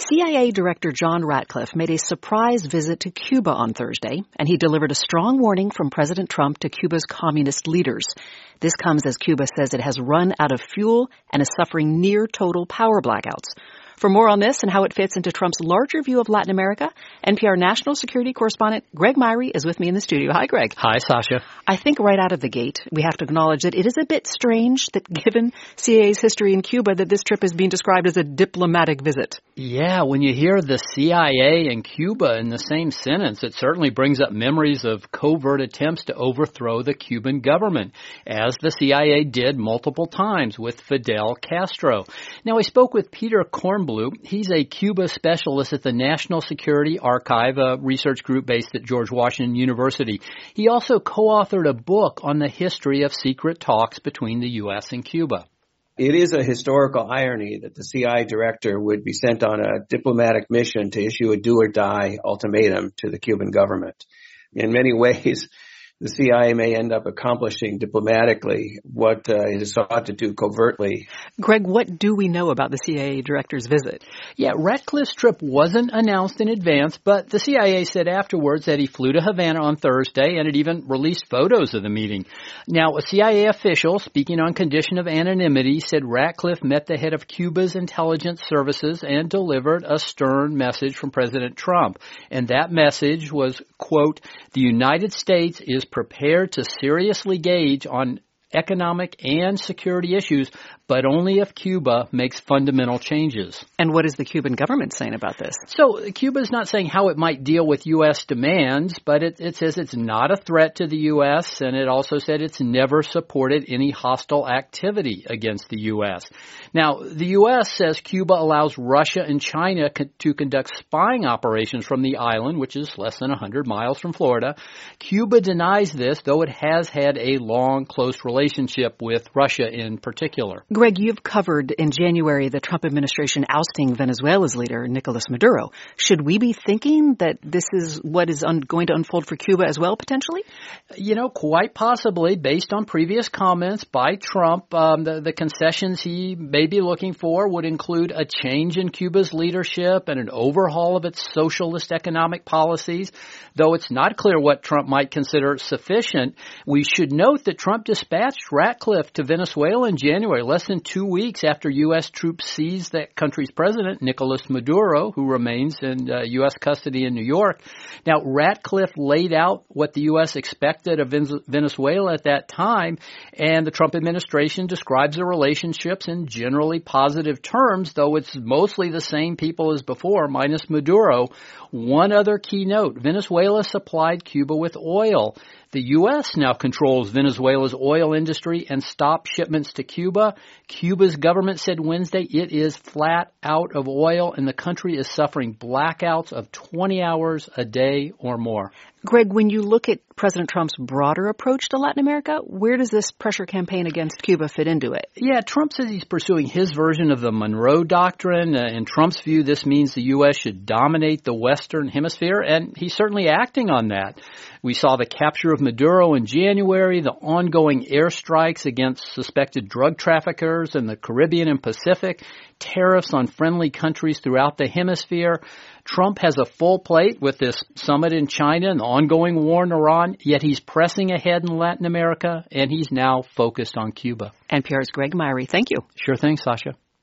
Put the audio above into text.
CIA Director John Ratcliffe made a surprise visit to Cuba on Thursday, and he delivered a strong warning from President Trump to Cuba's communist leaders. This comes as Cuba says it has run out of fuel and is suffering near total power blackouts. For more on this and how it fits into Trump's larger view of Latin America, NPR national security correspondent Greg Myrie is with me in the studio. Hi, Greg. Hi, Sasha. I think right out of the gate, we have to acknowledge that it is a bit strange that given CIA's history in Cuba that this trip is being described as a diplomatic visit. Yeah, when you hear the CIA and Cuba in the same sentence, it certainly brings up memories of covert attempts to overthrow the Cuban government, as the CIA did multiple times with Fidel Castro. Now, I spoke with Peter Kornblum. He's a Cuba specialist at the National Security Archive, a research group based at George Washington University. He also co-authored a book on the history of secret talks between the U.S. and Cuba. It is a historical irony that the CIA director would be sent on a diplomatic mission to issue a do-or-die ultimatum to the Cuban government. In many ways, the CIA may end up accomplishing diplomatically what it is sought to do covertly. Greg, what do we know about the CIA director's visit? Yeah, Ratcliffe's trip wasn't announced in advance, but the CIA said afterwards that he flew to Havana on Thursday, and it even released photos of the meeting. Now, a CIA official, speaking on condition of anonymity, said Ratcliffe met the head of Cuba's intelligence services and delivered a stern message from President Trump. And that message was, quote, "The United States is prepared to seriously engage on economic and security issues, but only if Cuba makes fundamental changes." And what is the Cuban government saying about this? So Cuba is not saying how it might deal with U.S. demands, but it says it's not a threat to the U.S., and it also said it's never supported any hostile activity against the U.S. Now, the U.S. says Cuba allows Russia and China to conduct spying operations from the island, which is less than 100 miles from Florida. Cuba denies this, though it has had a long, close relationship with Russia in particular. Greg, you've covered in January the Trump administration ousting Venezuela's leader, Nicolas Maduro. Should we be thinking that this is what is going to unfold for Cuba as well, potentially? You know, quite possibly, based on previous comments by Trump. The concessions he may be looking for would include a change in Cuba's leadership and an overhaul of its socialist economic policies. Though it's not clear what Trump might consider sufficient, we should note that Trump dispatched Ratcliffe to Venezuela in January, less than 2 weeks after U.S. troops seized that country's president, Nicolas Maduro, who remains in U.S. custody in New York. Now, Ratcliffe laid out what the U.S. expected of Venezuela at that time, and the Trump administration describes the relationships in generally positive terms, though it's mostly the same people as before, minus Maduro. One other key note, Venezuela supplied Cuba with oil. The U.S. now controls Venezuela's oil industry and stopped shipments to Cuba. Cuba's government said Wednesday it is flat out of oil, and the country is suffering blackouts of 20 hours a day or more. Greg, when you look at President Trump's broader approach to Latin America, where does this pressure campaign against Cuba fit into it? Yeah, Trump says he's pursuing his version of the Monroe Doctrine. In Trump's view, this means the U.S. should dominate the Western Hemisphere, and he's certainly acting on that. We saw the capture of Maduro in January, the ongoing airstrikes against suspected drug traffickers in the Caribbean and Pacific, tariffs on friendly countries throughout the hemisphere. Trump has a full plate with this summit in China and the ongoing war in Iran, yet he's pressing ahead in Latin America, and he's now focused on Cuba. NPR's Greg Myrie. Thank you. Sure thing, Sasha.